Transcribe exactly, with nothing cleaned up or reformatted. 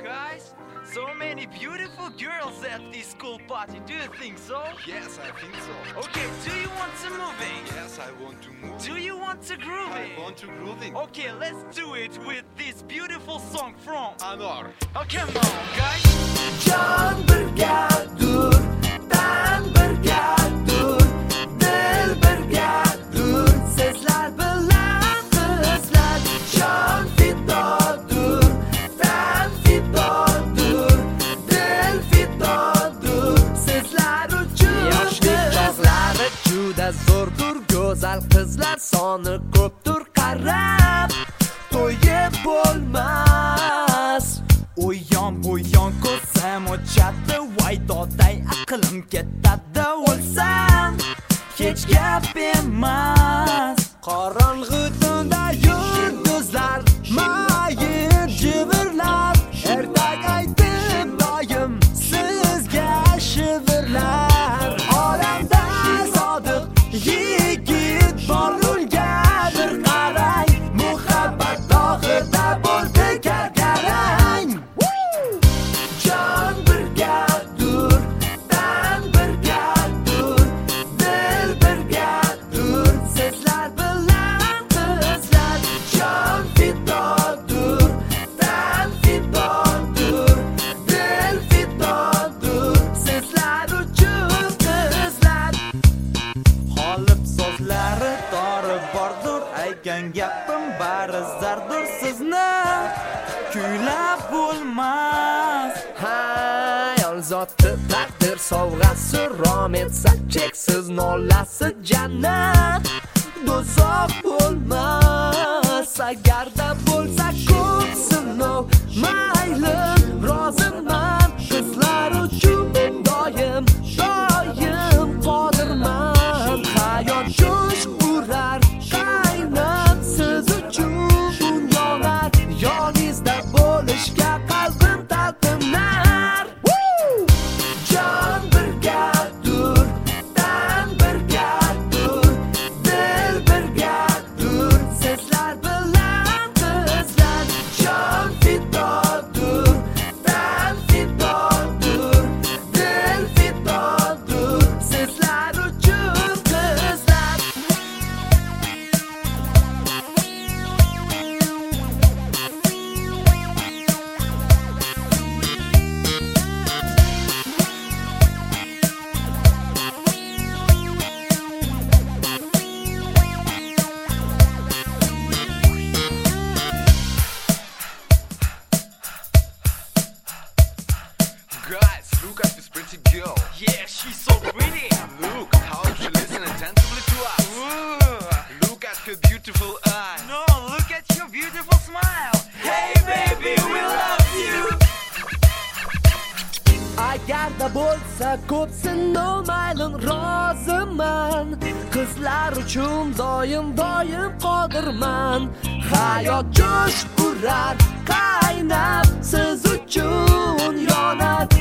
guys. So many beautiful girls at this school party. Do you think so? Yes, I think so. Okay, do you want to moving? Yes, I want to move. Do you want to grooving? I want to grooving. Okay, let's do it with this beautiful song from Anor. Oh, come on, guys. Can birgadur, tan birgadur, dil birgadur, sizlar bilan qizlar. Can fidodur, tan fidodur, dil fidodur, sizlar uchun. Yoshlik chog'lari juda zo'rdur, go'zal qizlar soni ko'pdur, qarab to'yib bo'lmas. Uyon uyon ko'rsam ochadi, voy dotay aqlim ketadi, o'lsam hech gap emas. Qorong'u tunda yulduzlar mayin jivirlar, ertak aytib doim sizga shivirlar. Olamda sodiq yigit bor, unga bir qarang, muhabbat tog'ida bo'ldi gargarang. Can birgadur, tan birgadur, dil birgadur, sizlar bilan qizlar. Can fidodur, tan fidodur, dil fidodur, sizlar uchun qizlar. Qolib so'zlari dori bordur, aytgan gapim bari zardur, sizni kuylab bo'lmas. Hayol zoti taqdir sovg'asi, rom etsa cheksiz nolasi, jannat do'zax bo'lmas. Agarda bo'lsa ko'p sinov, mayli roziman, qizlar uchun doim doim qodirman. Hayot jo'sh urar, qaynab siz uchun yonar, yoningizda bo'lishga qalbim talpinar. Can birgadur, tan birgadur, dil birgadur, sizlar bilan qizlar. Can fidodur, tan fidodur, dil fidodur, sizlar uchun qizlar. Guys, look at this pretty girl. Yeah, she's so pretty. Look how she listens attentively to us. Ooh. Look at her beautiful eyes. No, look at your beautiful smile. Hey baby, we love you. Agarda bo'lsa ko'p sinov, maylin roziman, qizlar uchun doim doim qodirman. Hayot jo'sh urar, qaynab siz uchun yonar,